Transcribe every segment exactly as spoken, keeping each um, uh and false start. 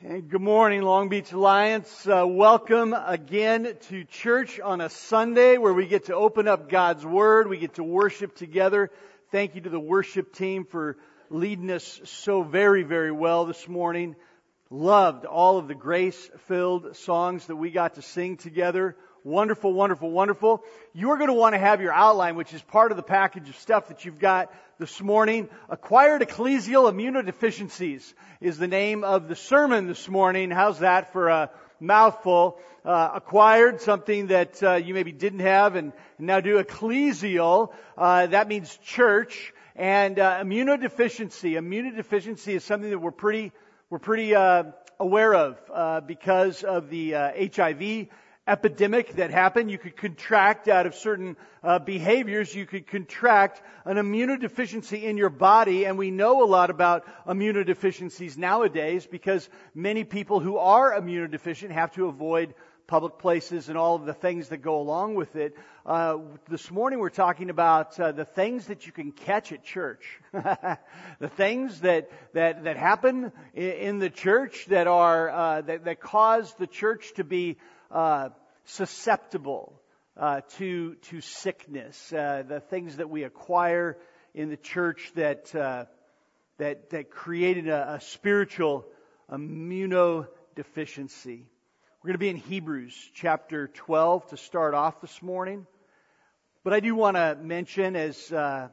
Okay, good morning, Long Beach Alliance. Uh, welcome again to church on a Sunday where we get to open up God's Word. We get to worship together. Thank you to the worship team for leading us so very, very well this morning. Loved all of the grace-filled songs that we got to sing together. Wonderful, wonderful, wonderful. You're going to want to have your outline, which is part of the package of stuff that you've got this morning. Acquired Ecclesial Immunodeficiencies is the name of the sermon this morning. How's that for a mouthful? Uh, acquired, something that uh, you maybe didn't have, and now do. Ecclesial, uh, that means church. And uh, immunodeficiency. Immunodeficiency is something that we're pretty, we're pretty uh, aware of uh, because of the uh, H I V epidemic that happened. You could contract out of certain uh, behaviors. You could contract an immunodeficiency in your body, and we know a lot about immunodeficiencies nowadays because many people who are immunodeficient have to avoid public places and all of the things that go along with it. Uh, this morning we're talking about uh, the things that you can catch at church. The things that, that, that happen in, in the church that are, uh, that, that cause the church to be Uh, susceptible uh, to to sickness, uh, the things that we acquire in the church that uh, that that created a, a spiritual immunodeficiency. We're going to be in Hebrews chapter twelve to start off this morning, but I do want to mention, as uh,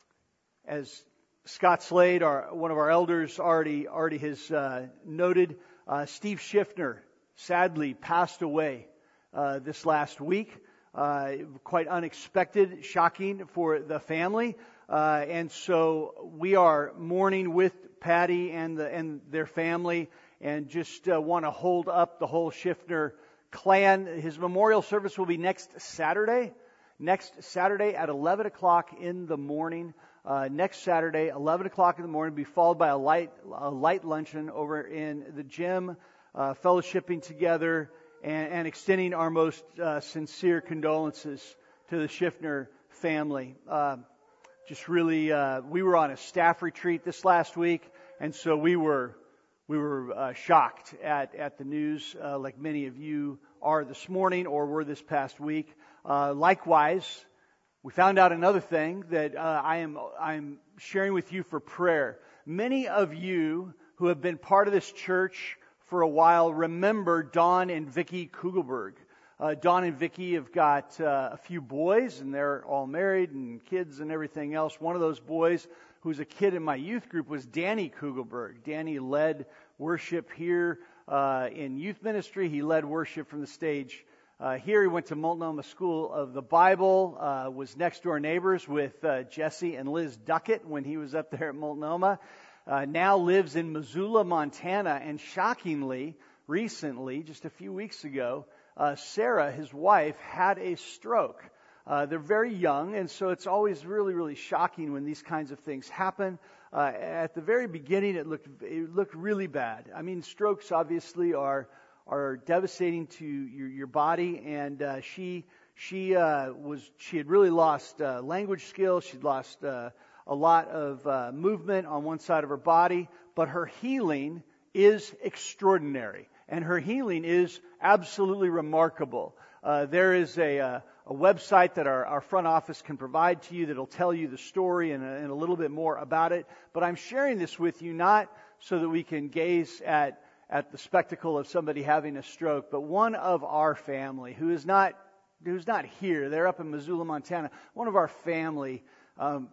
as Scott Slade, our one of our elders, already already has uh, noted, uh, Steve Schiffner sadly passed away uh, this last week. Uh, quite unexpected, shocking for the family. Uh, and so we are mourning with Patty and the, and their family, and just uh, want to hold up the whole Schiffner clan. His memorial service will be next Saturday. Next Saturday at eleven o'clock in the morning. Uh, next Saturday, eleven o'clock in the morning, be followed by a light a light luncheon over in the gym. Uh, fellowshipping together and, and extending our most uh, sincere condolences to the Schiffner family. Uh, just really, uh, we were on a staff retreat this last week, and so we were we were uh, shocked at at the news, uh, like many of you are this morning or were this past week. Uh, likewise, we found out another thing that uh, I am I'm sharing with you for prayer. Many of you who have been part of this church for a while remember Don and Vicki Kugelberg. Uh, Don and Vicki have got uh, a few boys, and they're all married and kids and everything else. One of those boys, who's a kid in my youth group, was Danny Kugelberg. Danny led worship here uh, in youth ministry. He led worship from the stage uh, here. He went to Multnomah School of the Bible, uh, was next door neighbors with uh, Jesse and Liz Duckett when he was up there at Multnomah. Uh, now lives in Missoula, Montana, and shockingly, recently, just a few weeks ago, uh, Sarah, his wife, had a stroke. Uh, they're very young, and so it's always really, really shocking when these kinds of things happen. Uh, at the very beginning, it looked it looked really bad. I mean, strokes obviously are are devastating to your your body, and uh, she she uh, was she had really lost uh, language skills. She'd lost Uh, a lot of uh, movement on one side of her body, but her healing is extraordinary, and her healing is absolutely remarkable. Uh, there is a, uh, a website that our, our front office can provide to you that'll tell you the story and, and a little bit more about it, but I'm sharing this with you not so that we can gaze at, at the spectacle of somebody having a stroke, but one of our family who is not, who's not here, they're up in Missoula, Montana, one of our family um,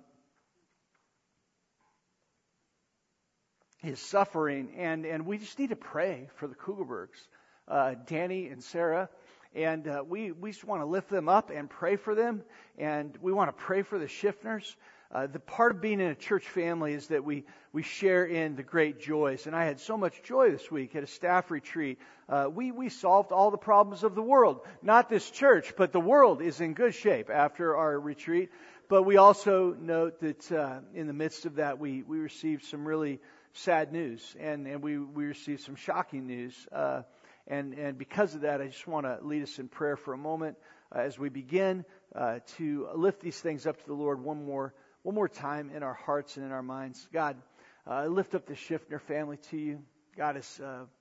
is suffering, and, and we just need to pray for the Kugelbergs, uh, Danny and Sarah, and uh, we, we just want to lift them up and pray for them, and we want to pray for the Schiffners. Uh, the part of being in a church family is that we, we share in the great joys, and I had so much joy this week at a staff retreat. Uh, we, we solved all the problems of the world. Not this church, but the world is in good shape after our retreat. But we also note that uh, in the midst of that, we, we received some really sad news, and, and we, we received some shocking news. Uh, and, and because of that, I just want to lead us in prayer for a moment uh, as we begin uh, to lift these things up to the Lord one more one more time in our hearts and in our minds. God, uh, I lift up the Schiffner family to you. God, as uh,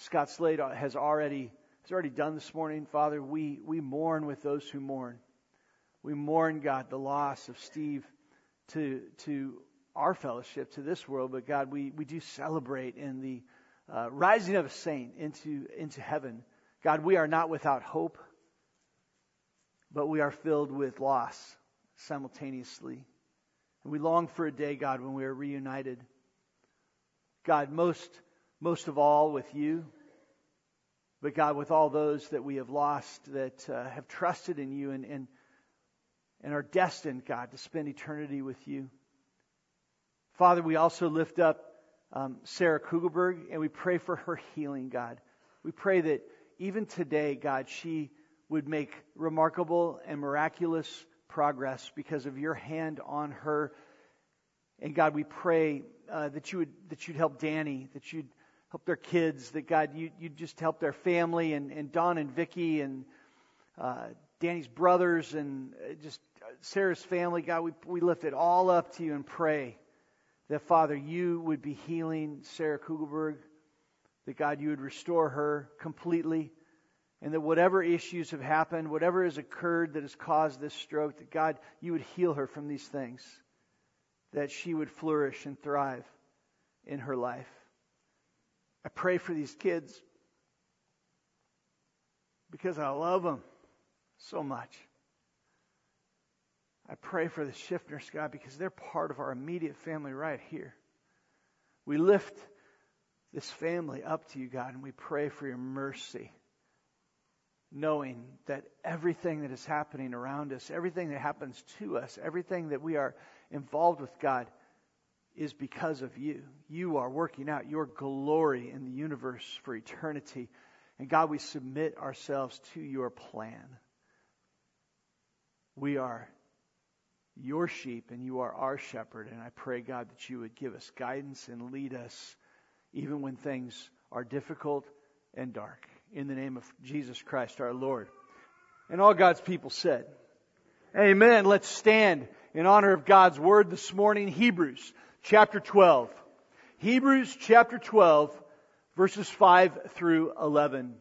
Scott Slade has already has already done this morning. Father, we, we mourn with those who mourn. We mourn, God, the loss of Steve to to our fellowship, to this world. But God, we, we do celebrate in the uh, rising of a saint into, into heaven. God, we are not without hope, but we are filled with loss simultaneously. And we long for a day, God, when we are reunited. God, most most of all with you, but God, with all those that we have lost that uh, have trusted in you and, and and are destined, God, to spend eternity with you. Father, we also lift up um, Sarah Kugelberg, and we pray for her healing, God. We pray that even today, God, she would make remarkable and miraculous progress because of your hand on her. And God, we pray uh, that you would that you'd help Danny, that you'd help their kids, that God, you you'd just help their family, and, and Don and Vicky and uh, Danny's brothers and just Sarah's family. God, we we lift it all up to you and pray that, Father, you would be healing Sarah Kugelberg, that God, you would restore her completely, and that whatever issues have happened, whatever has occurred that has caused this stroke, that God, you would heal her from these things, that she would flourish and thrive in her life. I pray for these kids because I love them so much. I pray for the Schiffners, God, because they're part of our immediate family right here. We lift this family up to you, God, and we pray for your mercy, knowing that everything that is happening around us, everything that happens to us, everything that we are involved with, God, is because of you. You are working out your glory in the universe for eternity. And God, we submit ourselves to your plan. We are your sheep and you are our shepherd. And I pray, God, that you would give us guidance and lead us even when things are difficult and dark. In the name of Jesus Christ our Lord. And all God's people said, amen. Let's stand in honor of God's word this morning. Hebrews chapter twelve. Hebrews chapter twelve, verses five through eleven.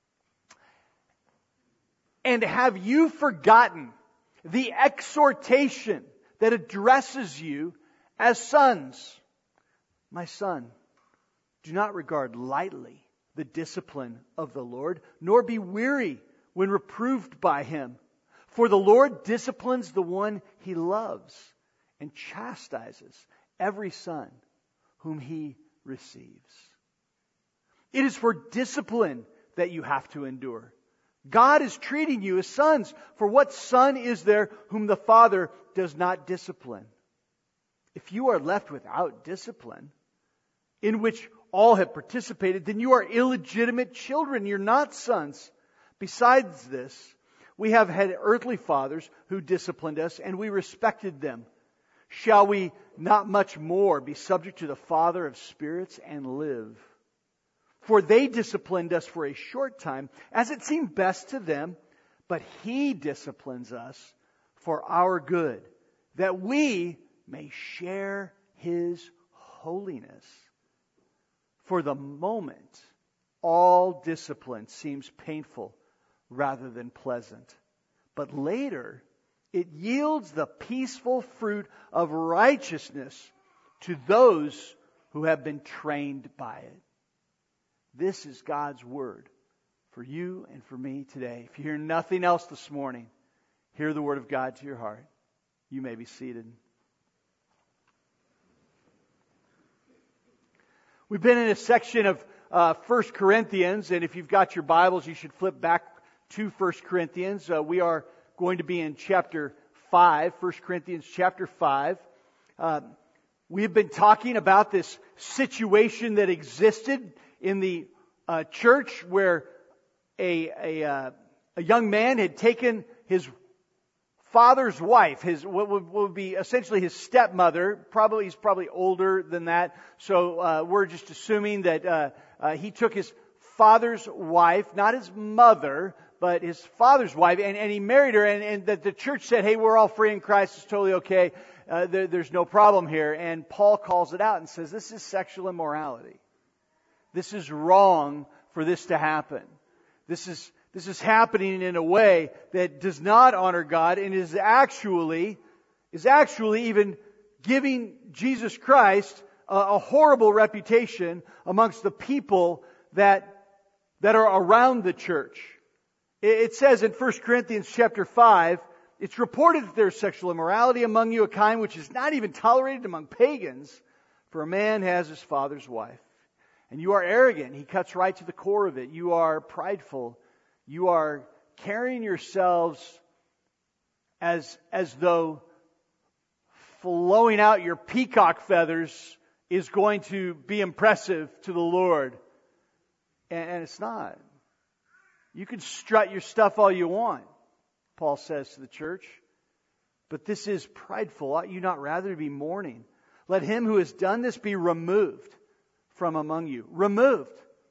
And have you forgotten the exhortation that addresses you as sons? My son, do not regard lightly the discipline of the Lord, nor be weary when reproved by Him. For the Lord disciplines the one He loves and chastises every son whom He receives. It is for discipline that you have to endure. God is treating you as sons. For what son is there whom the Father does not discipline? If you are left without discipline, in which all have participated, then you are illegitimate children. You're not sons. Besides this, we have had earthly fathers who disciplined us, and we respected them. Shall we not much more be subject to the Father of spirits and live? For they disciplined us for a short time, as it seemed best to them, but He disciplines us for our good, that we may share His holiness. For the moment, all discipline seems painful rather than pleasant. But later, it yields the peaceful fruit of righteousness to those who have been trained by it. This is God's word for you and for me today. If you hear nothing else this morning, hear the word of God to your heart. You may be seated. We've been in a section of uh, First Corinthians, and if you've got your Bibles, you should flip back to First Corinthians. Uh, we are going to be in chapter five, First Corinthians chapter five. Uh, we've been talking about this situation that existed in the uh, church where a a, uh, a young man had taken his father's wife, his what would, would be essentially his stepmother. Probably he's probably older than that, so uh, we're just assuming that uh, uh, he took his father's wife, not his mother, but his father's wife, and, and he married her, and, and that the church said, hey, we're all free in Christ, it's totally okay, uh, there, there's no problem here. And Paul calls it out and says, this is sexual immorality. This is wrong for this to happen. This is, this is happening in a way that does not honor God and is actually, is actually even giving Jesus Christ a, a horrible reputation amongst the people that, that are around the church. It, it says in First Corinthians chapter five, it's reported that there is sexual immorality among you, a kind which is not even tolerated among pagans, for a man has his father's wife. And you are arrogant. He cuts right to the core of it. You are prideful. You are carrying yourselves as, as though flowing out your peacock feathers is going to be impressive to the Lord. And, and it's not. You can strut your stuff all you want, Paul says to the church. But this is prideful. Ought you not rather be mourning? Let him who has done this be removed from among you. Removed.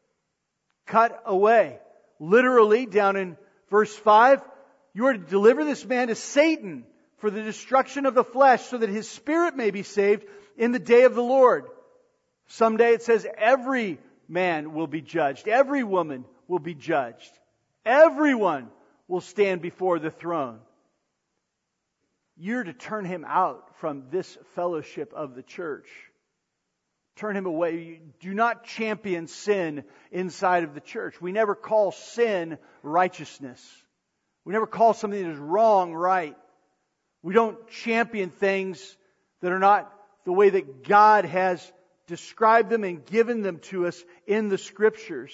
Cut away. Literally, down in verse five, you are to deliver this man to Satan for the destruction of the flesh, so that his spirit may be saved in the day of the Lord. Someday it says every man will be judged. Every woman will be judged. Everyone will stand before the throne. You're to turn him out from this fellowship of the church. Turn him away. You do not champion sin inside of the church. We never call sin righteousness. We never call something that is wrong right. We don't champion things that are not the way that God has described them and given them to us in the Scriptures.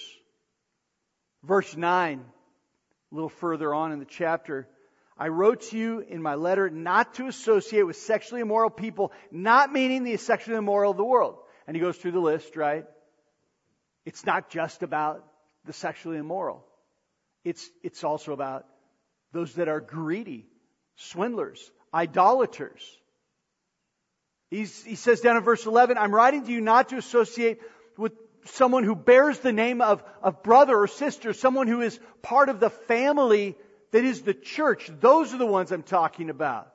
Verse nine, a little further on in the chapter. I wrote to you in my letter not to associate with sexually immoral people, not meaning the sexually immoral of the world. And he goes through the list, right? It's not just about the sexually immoral. It's, it's also about those that are greedy, swindlers, idolaters. He's, he says down in verse eleven, I'm writing to you not to associate with someone who bears the name of, of brother or sister, someone who is part of the family that is the church. Those are the ones I'm talking about.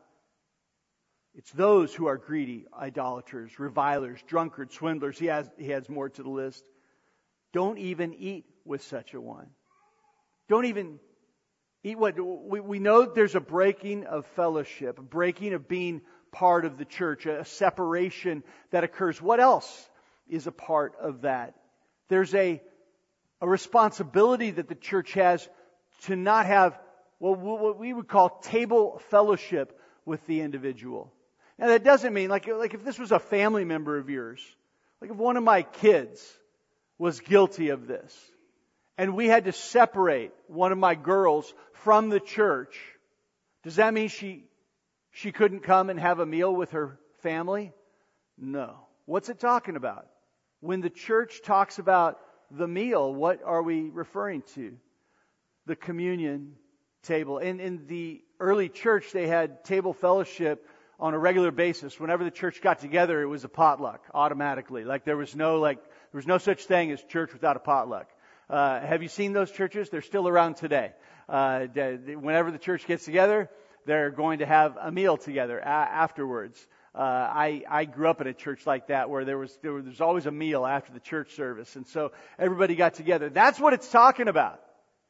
It's those who are greedy, idolaters, revilers, drunkards, swindlers. He has, he adds more to the list. Don't even eat with such a one. Don't even eat what? We, we know there's a breaking of fellowship, a breaking of being part of the church, a separation that occurs. What else is a part of that? There's a, a responsibility that the church has to not have well, what we would call table fellowship with the individual. Now that doesn't mean, like, like if this was a family member of yours, like if one of my kids was guilty of this, and we had to separate one of my girls from the church, does that mean she she couldn't come and have a meal with her family? No. What's it talking about? When the church talks about the meal, what are we referring to? The communion table. In, in the early church, they had table fellowship on a regular basis. Whenever the church got together, it was a potluck automatically. Like there was no like there was no such thing as church without a potluck. Uh, have you seen those churches? They're still around today. Uh, whenever the church gets together, they're going to have a meal together a- afterwards. Uh, I, I grew up in a church like that where there was there was there's always a meal after the church service, and so everybody got together. That's what it's talking about.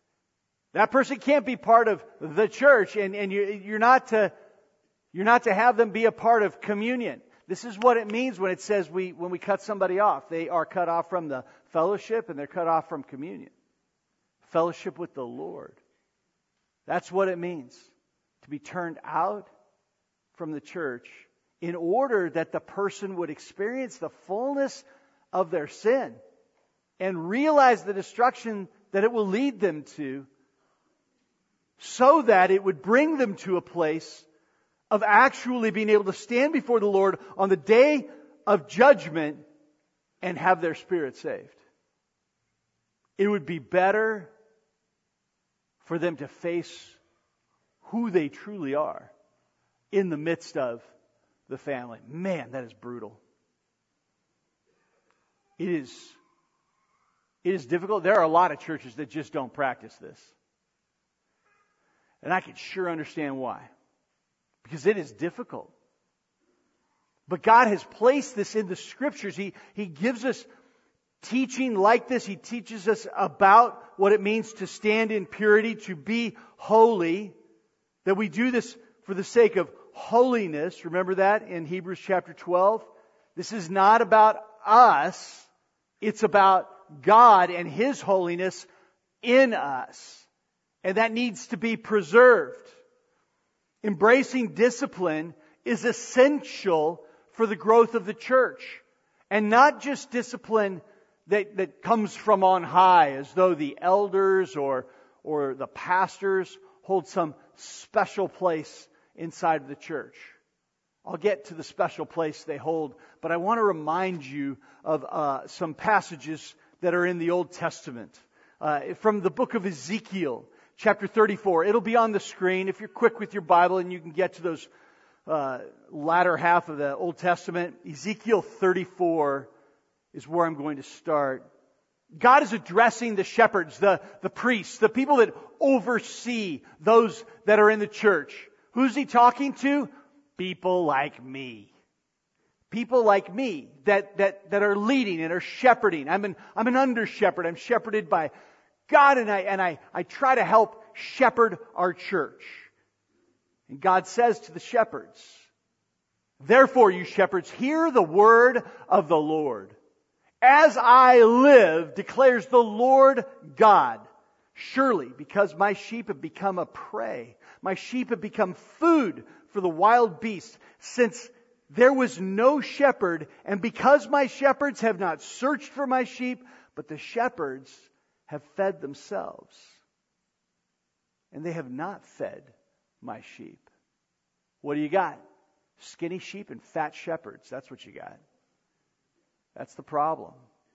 That person can't be part of the church, and, and you, you're not to you're not to have them be a part of communion. This is what it means when it says we when we cut somebody off. They are cut off from the fellowship, and they're cut off from communion. Fellowship with the Lord. That's what it means to be turned out from the church in order that the person would experience the fullness of their sin and realize the destruction that it will lead them to, so that it would bring them to a place of actually being able to stand before the Lord on the day of judgment and have their spirit saved. It would be better for them to face who they truly are in the midst of the family. Man, that is brutal. It is, it is difficult. There are a lot of churches that just don't practice this. And I can sure understand why. Because it is difficult. But God has placed this in the Scriptures. He, He gives us teaching like this. He teaches us about what it means to stand in purity, to be holy, that we do this for the sake of holiness. Remember that in Hebrews chapter twelve? This is not about us. It's about God and His holiness in us. And that needs to be preserved. Embracing discipline is essential for the growth of the church. And not just discipline that, that comes from on high, as though the elders or, or the pastors hold some special place inside of the church. I'll get to the special place they hold, but I want to remind you of uh, some passages that are in the Old Testament. Uh, from the book of Ezekiel, chapter thirty-four. It'll be on the screen if you're quick with your Bible and you can get to those uh, latter half of the Old Testament. Ezekiel thirty-four is where I'm going to start. God is addressing the shepherds, the, the priests, the people that oversee those that are in the church. Who's He talking to? People like me. People like me that, that, that are leading and are shepherding. I'm an, I'm an under shepherd. I'm shepherded by God, and I, and I, I try to help shepherd our church. And God says to the shepherds, therefore, you shepherds, hear the word of the Lord. As I live, declares the Lord God, surely because my sheep have become a prey, my sheep have become food for the wild beasts, since there was no shepherd, and because my shepherds have not searched for my sheep, but the shepherds have fed themselves, and they have not fed my sheep. What do you got? Skinny sheep and fat shepherds. That's what you got. That's the problem.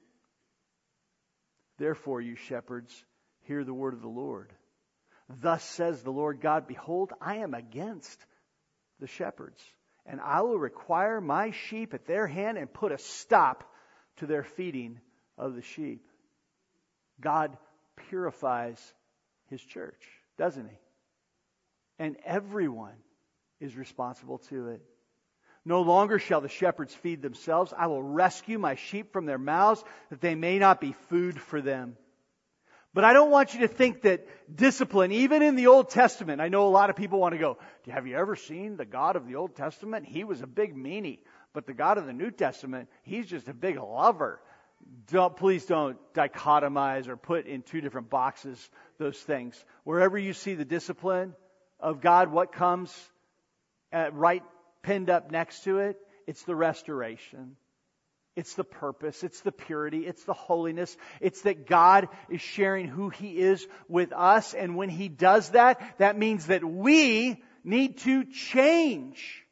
Therefore, you shepherds, hear the word of the Lord. Thus says the Lord God, behold, I am against the shepherds, and I will require my sheep at their hand and put a stop to their feeding of the sheep. God purifies His church, doesn't He? And everyone is responsible to it. No longer shall the shepherds feed themselves. I will rescue my sheep from their mouths, that they may not be food for them. But I don't want you to think that discipline, even in the Old Testament, I know a lot of people want to go, have you ever seen the God of the Old Testament? He was a big meanie. But the God of the New Testament, He's just a big lover. Don't, please don't dichotomize or put in two different boxes those things. Wherever you see the discipline of God, what comes uh, right pinned up next to it? It's the restoration. It's the purpose. It's the purity. It's the holiness. It's that God is sharing who He is with us. And when He does that, that means that we need to change.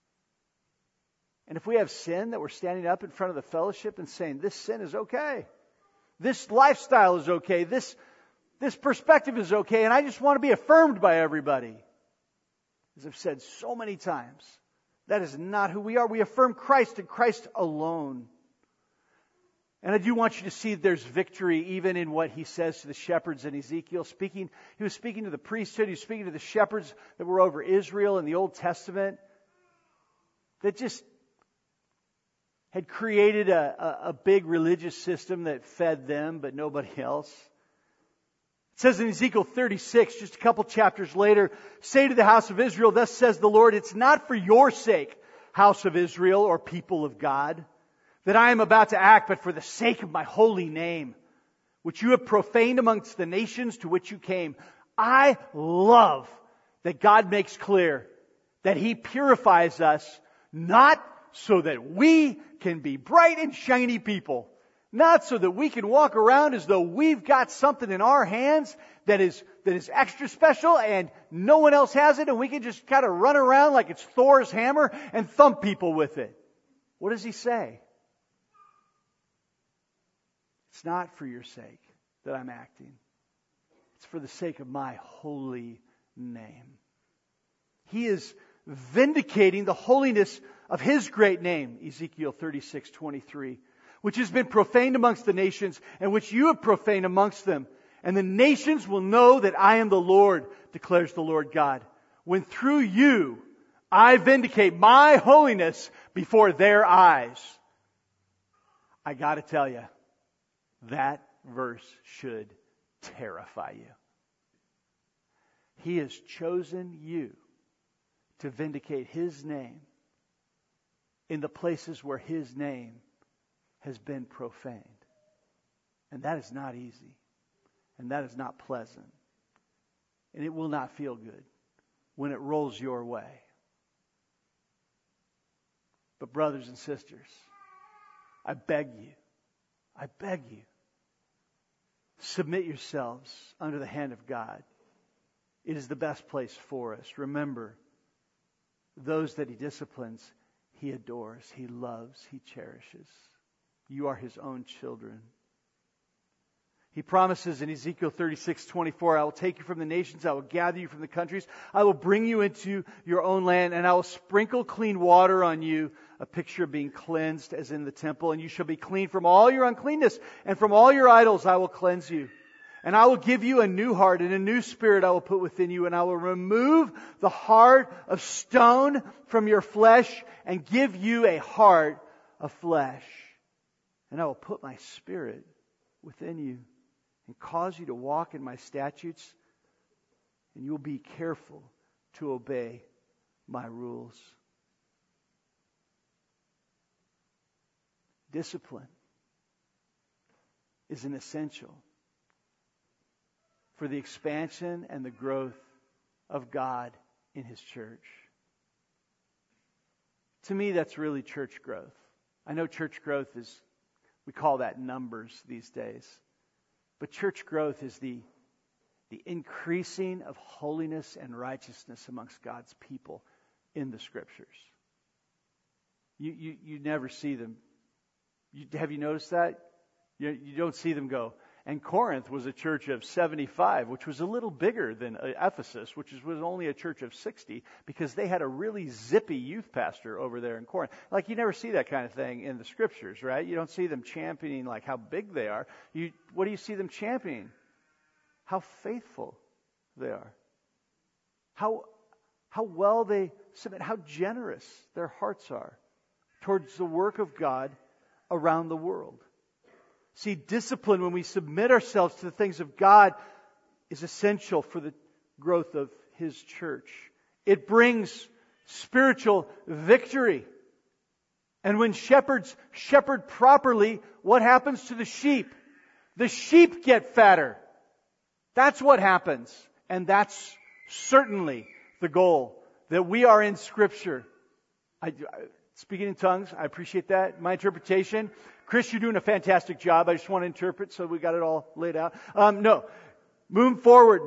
And if we have sin, that we're standing up in front of the fellowship and saying, this sin is okay. This lifestyle is okay. This, this perspective is okay. And I just want to be affirmed by everybody. As I've said so many times, that is not who we are. We affirm Christ and Christ alone. And I do want you to see there's victory even in what He says to the shepherds in Ezekiel. Speaking, He was speaking to the priesthood. He was speaking to the shepherds that were over Israel in the Old Testament, that just had created a, a, a big religious system that fed them, but nobody else. It says in Ezekiel thirty-six, just a couple chapters later, say to the house of Israel, thus says the Lord, it's not for your sake, house of Israel or people of God, that I am about to act, but for the sake of my holy name, which you have profaned amongst the nations to which you came. I love that God makes clear that He purifies us, not so that we can be bright and shiny people, not so that we can walk around as though we've got something in our hands that is that is extra special and no one else has it, and we can just kind of run around like it's Thor's hammer and thump people with it. What does He say? It's not for your sake that I'm acting. It's for the sake of my holy name. He is vindicating the holiness of His great name, Ezekiel thirty-six twenty-three, which has been profaned amongst the nations, and which you have profaned amongst them. And the nations will know that I am the Lord, declares the Lord God, when through you I vindicate my holiness before their eyes. I gotta tell you, that verse should terrify you. He has chosen you to vindicate His name in the places where His name has been profaned. And that is not easy. And that is not pleasant. And it will not feel good when it rolls your way. But brothers and sisters, I beg you, I beg you, submit yourselves under the hand of God. It is the best place for us. Remember, those that He disciplines, He adores, He loves, He cherishes. You are His own children. He promises in Ezekiel thirty-six twenty-four, I will take you from the nations, I will gather you from the countries, I will bring you into your own land, and I will sprinkle clean water on you, a picture of being cleansed as in the temple, and you shall be clean from all your uncleanness, and from all your idols I will cleanse you. And I will give you a new heart, and a new spirit I will put within you, and I will remove the heart of stone from your flesh, and give you a heart of flesh. And I will put my spirit within you, and cause you to walk in my statutes, and you will be careful to obey my rules. Discipline is an essential for the expansion and the growth of God in His church. To me, that's really church growth. I know church growth is, we call that numbers these days. But church growth is the, the increasing of holiness and righteousness amongst God's people in the Scriptures. You you, you never see them. You, have you noticed that? You, you don't see them go. And Corinth was a church of seventy-five, which was a little bigger than Ephesus, which was only a church of sixty, because they had a really zippy youth pastor over there in Corinth. Like, you never see that kind of thing in the Scriptures, right? You don't see them championing like how big they are. You, what do you see them championing? How faithful they are. How, how well they submit, how generous their hearts are towards the work of God around the world. See, discipline, when we submit ourselves to the things of God, is essential for the growth of His church. It brings spiritual victory. And when shepherds shepherd properly, what happens to the sheep? The sheep get fatter. That's what happens. And that's certainly the goal that we are in Scripture. I, I, speaking in tongues, I appreciate that. My interpretation, Chris, you're doing a fantastic job. I just want to interpret so we got it all laid out. Um, no, moving forward,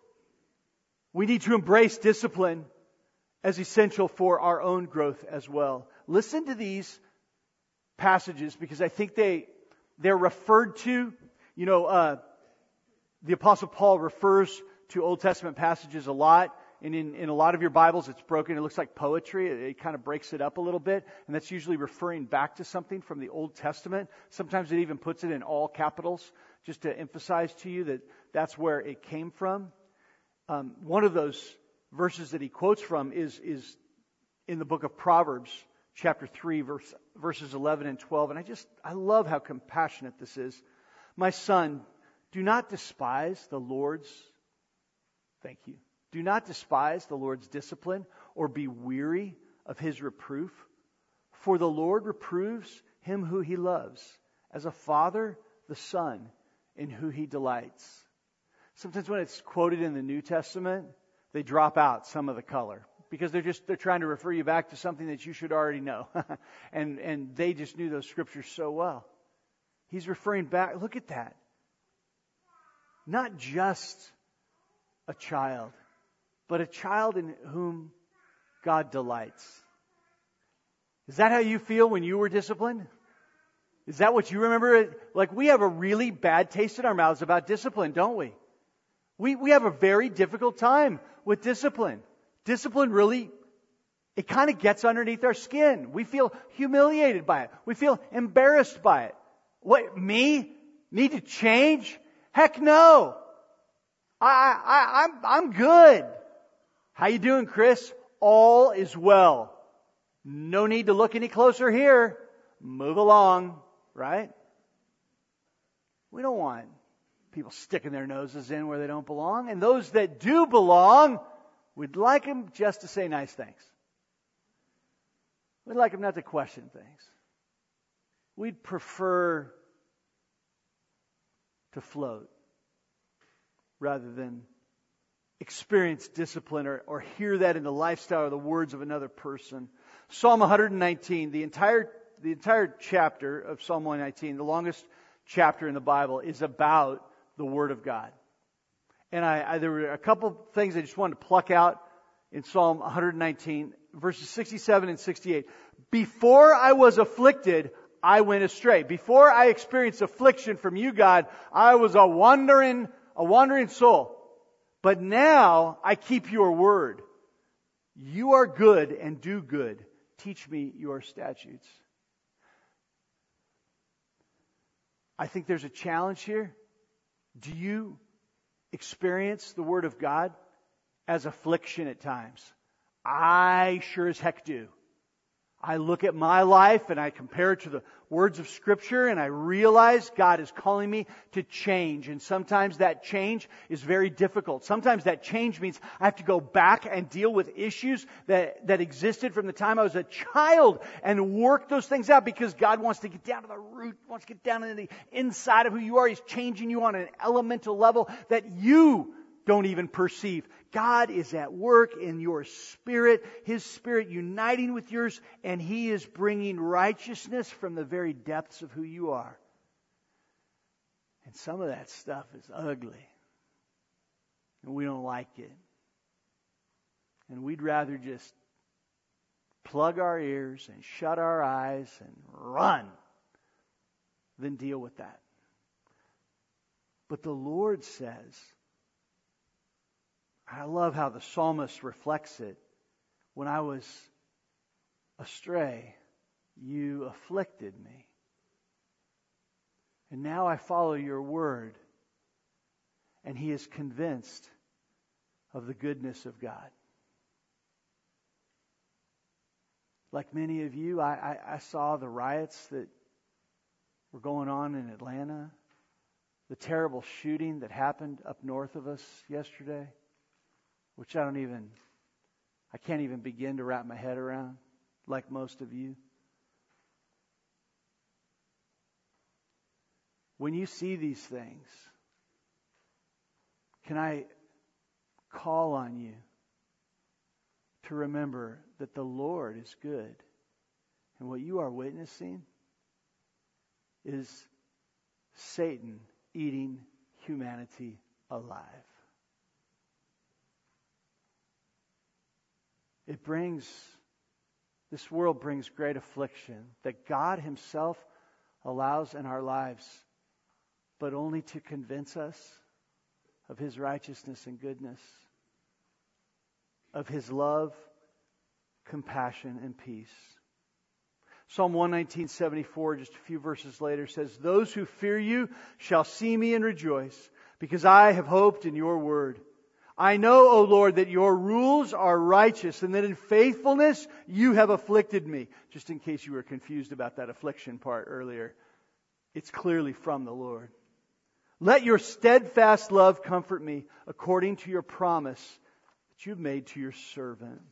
we need to embrace discipline as essential for our own growth as well. Listen to these passages because I think they, they're referred to. You know, uh, the Apostle Paul refers to Old Testament passages a lot. And in, in a lot of your Bibles, it's broken. It looks like poetry. It, it kind of breaks it up a little bit. And that's usually referring back to something from the Old Testament. Sometimes it even puts it in all capitals just to emphasize to you that that's where it came from. Um, one of those verses that he quotes from is, is in the book of Proverbs, chapter three, verse, verses eleven and twelve. And I just, I love how compassionate this is. My son, do not despise the Lord's, thank you. Do not despise the Lord's discipline or be weary of His reproof. For the Lord reproves him who He loves, as a father the son in who He delights. Sometimes when it's quoted in the New Testament, they drop out some of the color because they're just they're trying to refer you back to something that you should already know. and and they just knew those scriptures so well. He's referring back. Look at that. Not just a child, but a child in whom God delights. Is that how you feel when you were disciplined? Is that what you remember? Like, we have a really bad taste in our mouths about discipline, don't we? We we have a very difficult time with discipline. Discipline really, it kind of gets underneath our skin. We feel humiliated by it. We feel embarrassed by it. What, me? Need to change? Heck no. I, I, I'm, I'm good. How you doing, Chris? All is well. No need to look any closer here. Move along, right? We don't want people sticking their noses in where they don't belong. And those that do belong, we'd like them just to say nice things. We'd like them not to question things. We'd prefer to float rather than experience discipline or, or hear that in the lifestyle or the words of another person. Psalm one nineteen, the entire the entire chapter of Psalm one nineteen, the longest chapter in the Bible, is about the Word of God. And I, I there were a couple things I just wanted to pluck out in Psalm one nineteen, verses sixty-seven and sixty-eight. Before I was afflicted, I went astray. Before I experienced affliction from you, God, I was a wandering, a wandering soul. But now I keep your word. You are good and do good. Teach me your statutes. I think there's a challenge here. Do you experience the Word of God as affliction at times? I sure as heck do. I look at my life and I compare it to the words of Scripture and I realize God is calling me to change. And sometimes that change is very difficult. Sometimes that change means I have to go back and deal with issues that, that existed from the time I was a child and work those things out, because God wants to get down to the root, wants to get down into the inside of who you are. He's changing you on an elemental level that you don't even perceive. God is at work in your spirit, His Spirit uniting with yours, and He is bringing righteousness from the very depths of who you are. And some of that stuff is ugly, and we don't like it. And we'd rather just plug our ears and shut our eyes and run than deal with that. But the Lord says, I love how the psalmist reflects it. When I was astray, you afflicted me. And now I follow your word. And he is convinced of the goodness of God. Like many of you, I, I, I saw the riots that were going on in Atlanta. The terrible shooting that happened up north of us yesterday, which I don't even, I can't even begin to wrap my head around, like most of you. When you see these things, can I call on you to remember that the Lord is good, and what you are witnessing is Satan eating humanity alive. It brings, this world brings great affliction that God Himself allows in our lives, but only to convince us of His righteousness and goodness, of His love, compassion, and peace. Psalm one nineteen, seventy-four, just a few verses later, says, "Those who fear you shall see me and rejoice, because I have hoped in your word. I know, O Lord, that your rules are righteous, and that in faithfulness you have afflicted me." Just in case you were confused about that affliction part earlier, it's clearly from the Lord. "Let your steadfast love comfort me, according to your promise that you've made to your servant."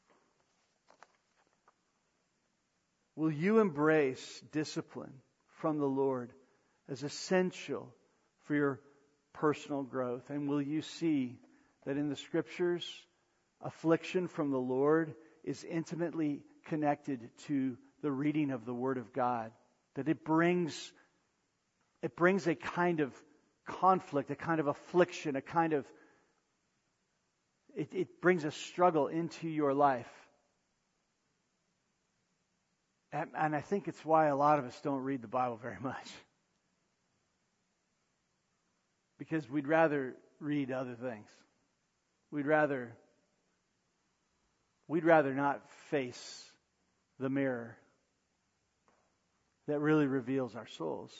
Will you embrace discipline from the Lord as essential for your personal growth? And will you see that in the Scriptures, affliction from the Lord is intimately connected to the reading of the Word of God? That it brings, it brings a kind of conflict, a kind of affliction, a kind of, it, it brings a struggle into your life. And, and I think it's why a lot of us don't read the Bible very much. Because we'd rather read other things. We'd rather, we'd rather not face the mirror that really reveals our souls.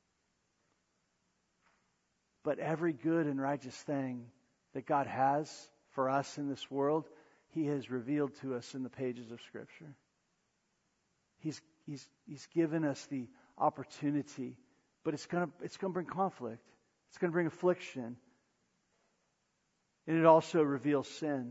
But every good and righteous thing that God has for us in this world, He has revealed to us in the pages of Scripture. He's, he's, he's given us the opportunity but it's going to it's going to bring conflict. It's going to bring affliction. And it also reveals sin.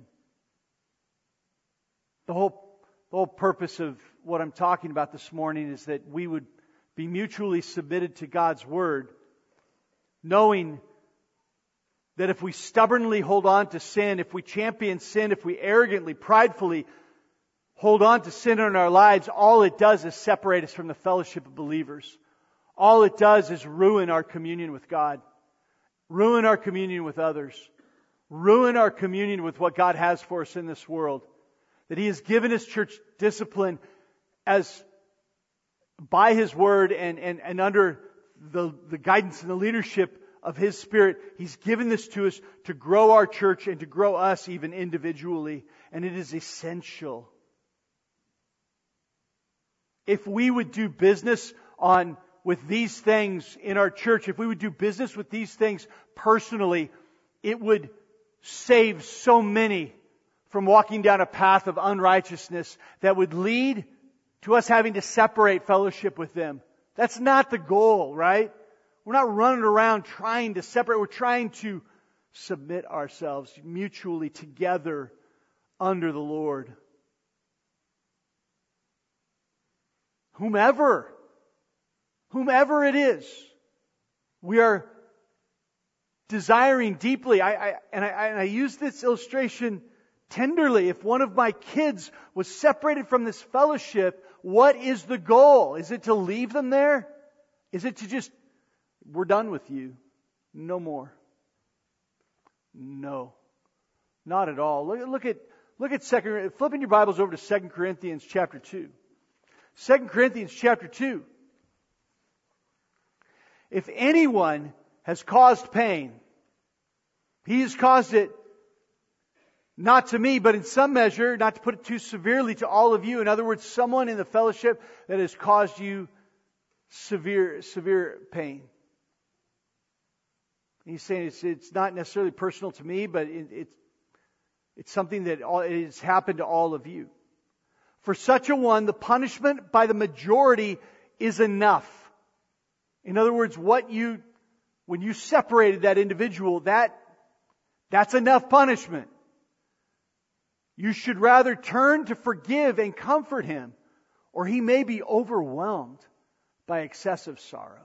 The whole, the whole purpose of what I'm talking about this morning is that we would be mutually submitted to God's Word, knowing that if we stubbornly hold on to sin, if we champion sin, if we arrogantly, pridefully hold on to sin in our lives, all it does is separate us from the fellowship of believers. All it does is ruin our communion with God, ruin our communion with others, ruin our communion with what God has for us in this world. That He has given His church discipline as by His Word and, and, and under the, the guidance and the leadership of His Spirit. He's given this to us to grow our church and to grow us even individually. And it is essential. If we would do business on with these things in our church, if we would do business with these things personally, it would save so many from walking down a path of unrighteousness that would lead to us having to separate fellowship with them. That's not the goal, right? We're not running around trying to separate. We're trying to submit ourselves mutually together under the Lord. Whomever, whomever it is, we are desiring deeply. I, I, and I, and I use this illustration tenderly. If one of my kids was separated from this fellowship, what is the goal? Is it to leave them there? Is it to just, we're done with you. No more. No. Not at all. Look, look at, look at second, flipping your Bibles over to Second Corinthians chapter two. Second Corinthians chapter two. If anyone has caused pain, he has caused it not to me, but in some measure, not to put it too severely, to all of you. In other words, someone in the fellowship that has caused you severe, severe pain. And he's saying it's, it's not necessarily personal to me, but it, it's, it's something that all, it has happened to all of you. For such a one, the punishment by the majority is enough. In other words, what you, when you separated that individual, that, that's enough punishment. You should rather turn to forgive and comfort him, or he may be overwhelmed by excessive sorrow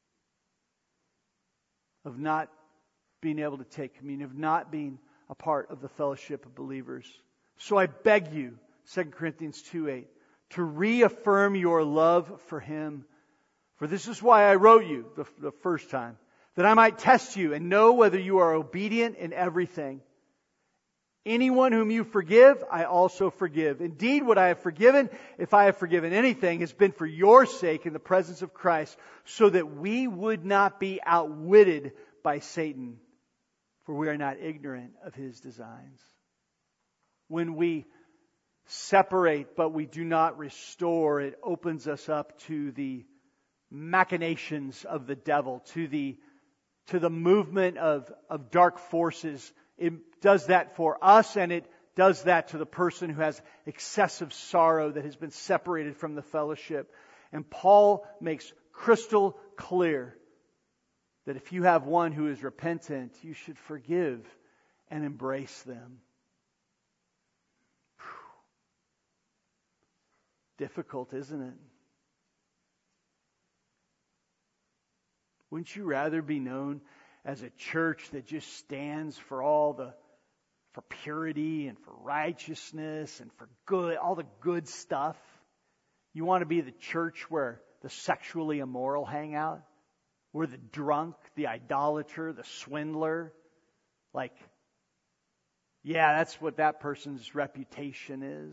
of not being able to take communion, of not being a part of the fellowship of believers. So I beg you, Second Corinthians two eight, to reaffirm your love for him. For this is why I wrote you the, the first time, that I might test you and know whether you are obedient in everything. Anyone whom you forgive, I also forgive. Indeed, what I have forgiven, if I have forgiven anything, has been for your sake in the presence of Christ, so that we would not be outwitted by Satan, for we are not ignorant of his designs. When we separate, but we do not restore, it opens us up to the machinations of the devil, to the to the movement of, of dark forces. It does that for us, and it does that to the person who has excessive sorrow that has been separated from the fellowship. And Paul makes crystal clear that if you have one who is repentant, you should forgive and embrace them. Whew. Difficult, isn't it? Wouldn't you rather be known as a church that just stands for all the, for purity and for righteousness and for good, all the good stuff? You want to be the church where the sexually immoral hang out? Where the drunk, the idolater, the swindler, like, yeah, that's what that person's reputation is.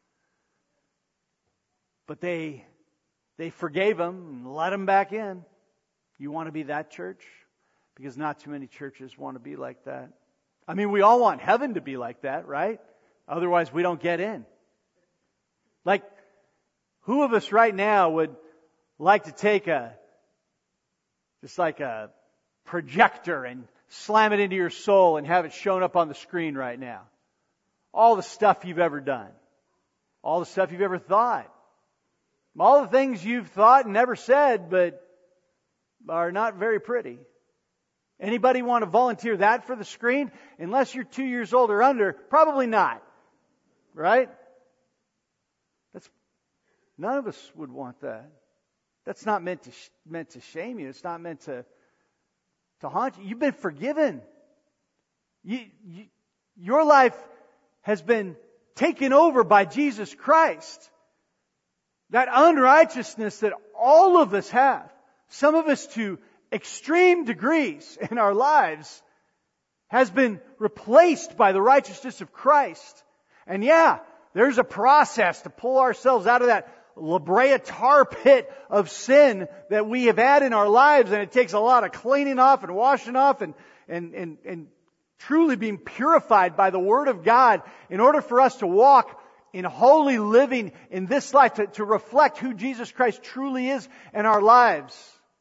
But they, they forgave him and let him back in. You want to be that church? Because not too many churches want to be like that. I mean, we all want heaven to be like that, right? Otherwise, we don't get in. Like, who of us right now would like to take a, just like a projector and slam it into your soul and have it shown up on the screen right now? All the stuff you've ever done. All the stuff you've ever thought. All the things you've thought and never said, but are not very pretty. Anybody want to volunteer that for the screen? Unless you're two years old or under, probably not. Right? That's, none of us would want that. That's not meant to meant to shame you. It's not meant to to haunt you. You've been forgiven. You, you, your life has been taken over by Jesus Christ. That unrighteousness that all of us have, some of us to extreme degrees in our lives, has been replaced by the righteousness of Christ. And yeah, there's a process to pull ourselves out of that La Brea tar pit of sin that we have had in our lives, and it takes a lot of cleaning off and washing off and, and, and, and truly being purified by the Word of God in order for us to walk in holy living in this life, to, to reflect who Jesus Christ truly is in our lives.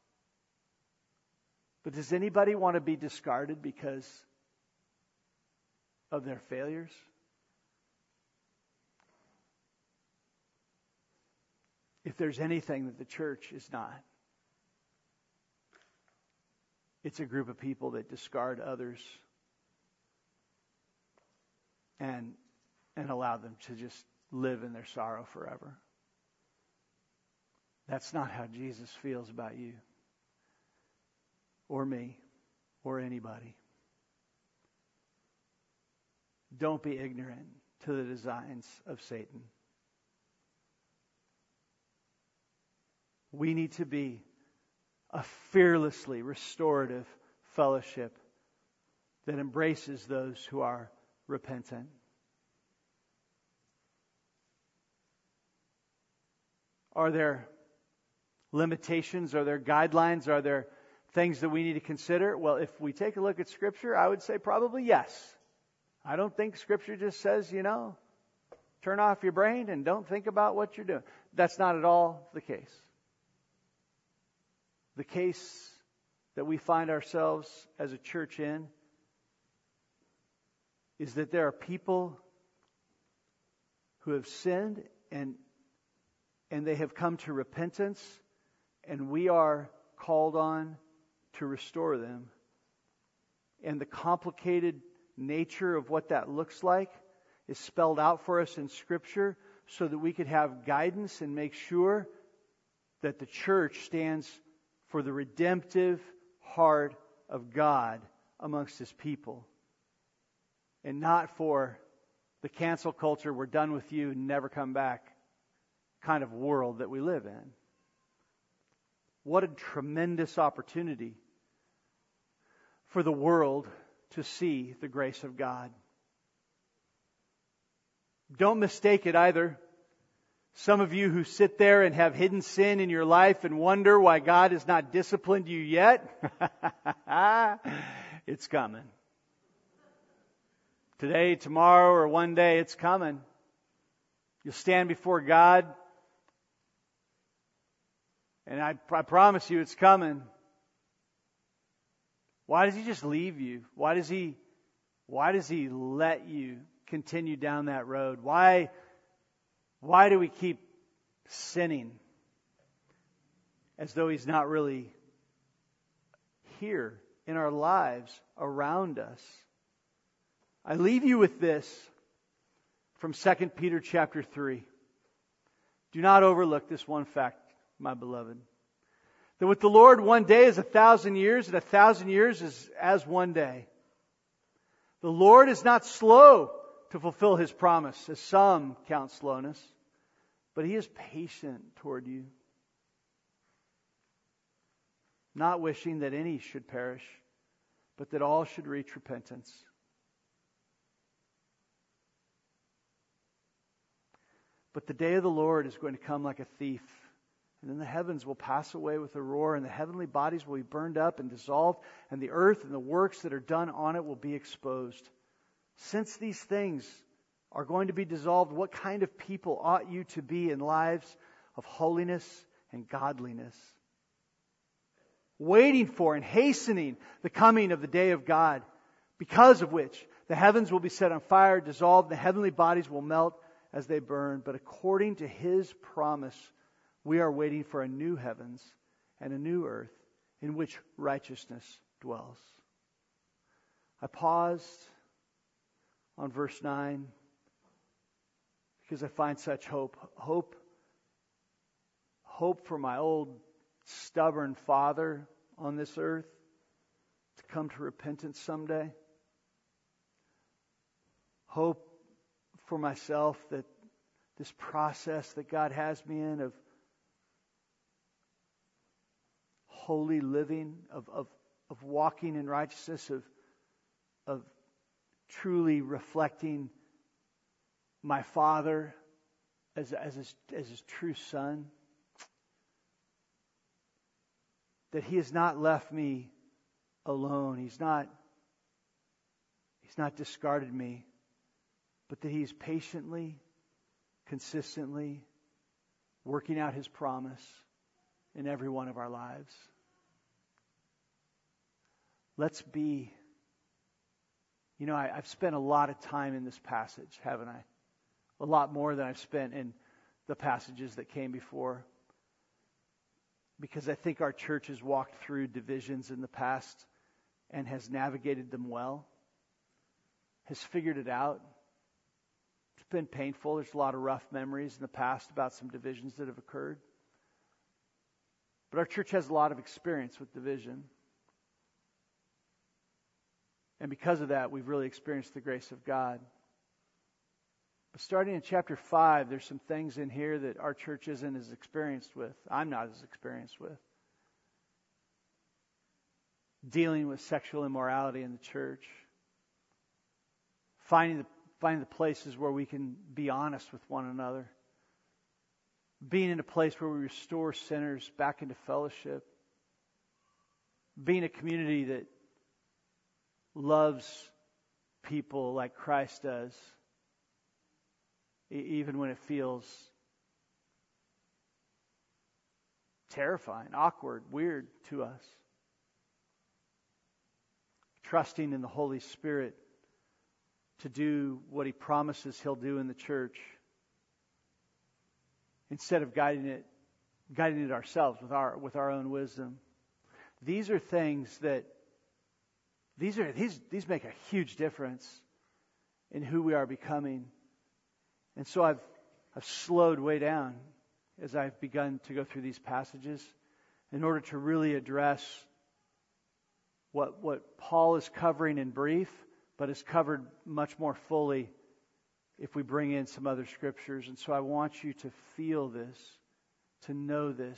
But does anybody want to be discarded because of their failures? If there's anything that the church is not, it's a group of people that discard others and and allow them to just live in their sorrow forever. That's not how Jesus feels about you or me or anybody. Don't be ignorant to the designs of Satan. We need to be a fearlessly restorative fellowship that embraces those who are repentant. Are there limitations? Are there guidelines? Are there things that we need to consider? Well, if we take a look at Scripture, I would say probably yes. I don't think Scripture just says, you know, turn off your brain and don't think about what you're doing. That's not at all the case. The case that we find ourselves as a church in is that there are people who have sinned and and they have come to repentance, and we are called on to restore them. And the complicated nature of what that looks like is spelled out for us in Scripture so that we could have guidance and make sure that the church stands for the redemptive heart of God amongst His people. And not for the cancel culture, we're done with you, never come back kind of world that we live in. What a tremendous opportunity for the world to see the grace of God. Don't mistake it either. Some of you who sit there and have hidden sin in your life and wonder why God has not disciplined you yet, it's coming. Today, tomorrow, or one day, it's coming. You'll stand before God, and I, I promise you it's coming. Why does He just leave you? Why does He, why does He let you continue down that road? Why, why do we keep sinning as though He's not really here in our lives, around us? I leave you with this from Second Peter chapter three. Do not overlook this one fact, my beloved. That with the Lord one day is a thousand years, and a thousand years is as one day. The Lord is not slow to fulfill His promise, as some count slowness, but He is patient toward you, not wishing that any should perish, but that all should reach repentance. But the day of the Lord is going to come like a thief. And then the heavens will pass away with a roar, and the heavenly bodies will be burned up and dissolved, and the earth and the works that are done on it will be exposed. Since these things are going to be dissolved, what kind of people ought you to be in lives of holiness and godliness? Waiting for and hastening the coming of the day of God, because of which the heavens will be set on fire, dissolved, the heavenly bodies will melt as they burn. But according to His promise, we are waiting for a new heavens and a new earth in which righteousness dwells. I paused on verse nine because I find such hope. Hope, hope for my old stubborn father on this earth to come to repentance someday. Hope for myself that this process that God has me in of holy living, of, of, of walking in righteousness, of, of truly reflecting my Father as, as, his, as his true Son, that He has not left me alone. He's not, He's not discarded me, but that He's patiently, consistently working out His promise in every one of our lives. Let's be, you know, I, I've spent a lot of time in this passage, haven't I? A lot more than I've spent in the passages that came before. Because I think our church has walked through divisions in the past and has navigated them well, has figured it out. It's been painful. There's a lot of rough memories in the past about some divisions that have occurred. But our church has a lot of experience with division. And because of that, we've really experienced the grace of God. But starting in chapter five, there's some things in here that our church isn't as experienced with. I'm not as experienced with. Dealing with sexual immorality in the church. Finding the, finding the places where we can be honest with one another. Being in a place where we restore sinners back into fellowship. Being a community that loves people like Christ does, e- even when it feels terrifying, awkward, weird to us. Trusting in the Holy Spirit to do what He promises He'll do in the church, instead of guiding it, guiding it ourselves with our with our own wisdom. These are things that These are these these make a huge difference in who we are becoming. And so I've I've slowed way down as I've begun to go through these passages in order to really address what what Paul is covering in brief, but is covered much more fully if we bring in some other scriptures. And so I want you to feel this, to know this,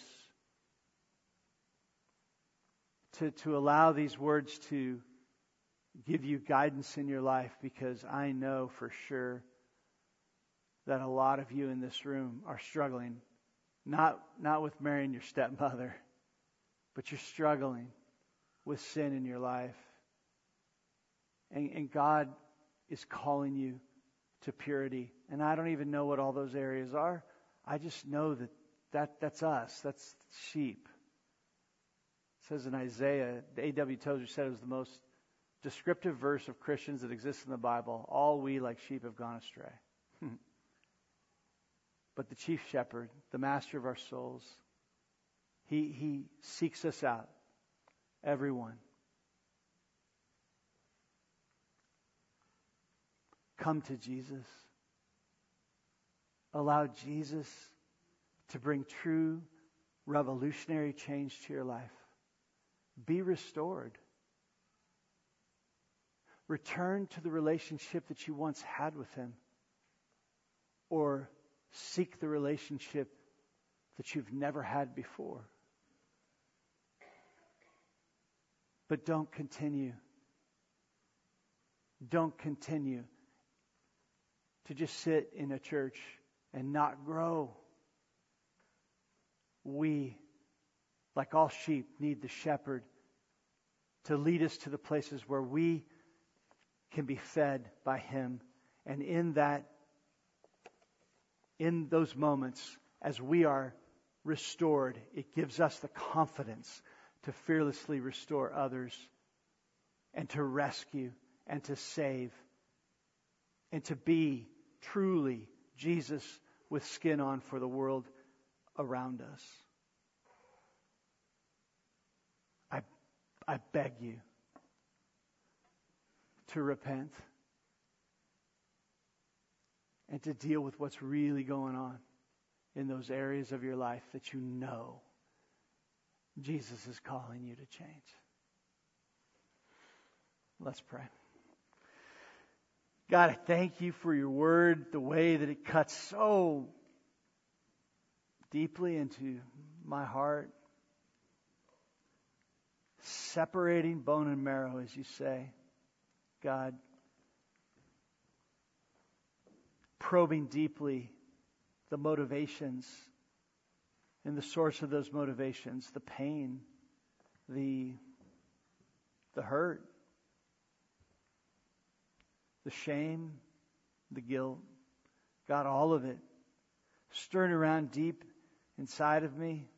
to to allow these words to give you guidance in your life, because I know for sure that a lot of you in this room are struggling, not, not with marrying your stepmother, but you're struggling with sin in your life. And, and God is calling you to purity. And I don't even know what all those areas are. I just know that, that that's us. That's sheep. It says in Isaiah, A W Tozer said it was the most descriptive verse of Christians that exists in the Bible. All we like sheep have gone astray. But the chief shepherd, the master of our souls, he, he seeks us out. Everyone. Come to Jesus. Allow Jesus to bring true revolutionary change to your life. Be restored. Return to the relationship that you once had with Him. Or seek the relationship that you've never had before. But don't continue. Don't continue to just sit in a church and not grow. We, like all sheep, need the shepherd to lead us to the places where we can be fed by Him. And in that, in those moments, as we are restored, it gives us the confidence to fearlessly restore others and to rescue and to save and to be truly Jesus with skin on for the world around us. I I beg you to repent and to deal with what's really going on in those areas of your life that you know Jesus is calling you to change. Let's pray. God, I thank you for your word, the way that it cuts so deeply into my heart, separating bone and marrow, as you say. God, probing deeply the motivations and the source of those motivations, the pain, the, the hurt, the shame, the guilt. God, all of it stirring around deep inside of me.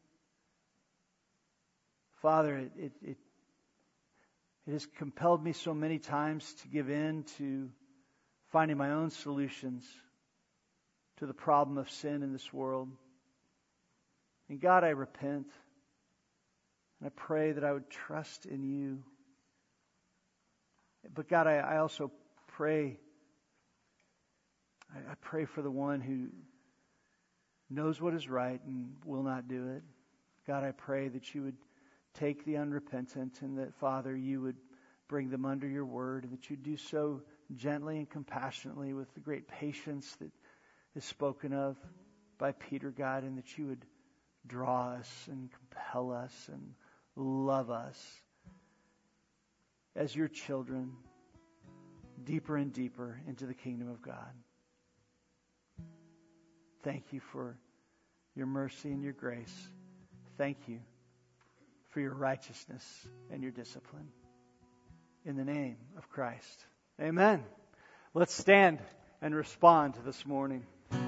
Father, it, it, it, it has compelled me so many times to give in to finding my own solutions to the problem of sin in this world. And God, I repent. And I pray that I would trust in you. But God, I, I also pray, I, I pray for the one who knows what is right and will not do it. God, I pray that you would take the unrepentant and that, Father, you would bring them under your word and that you do so gently and compassionately with the great patience that is spoken of by Peter, God, and that you would draw us and compel us and love us as your children deeper and deeper into the kingdom of God. Thank you for your mercy and your grace. Thank you for your righteousness and your discipline. In the name of Christ. Amen. Let's stand and respond to this morning.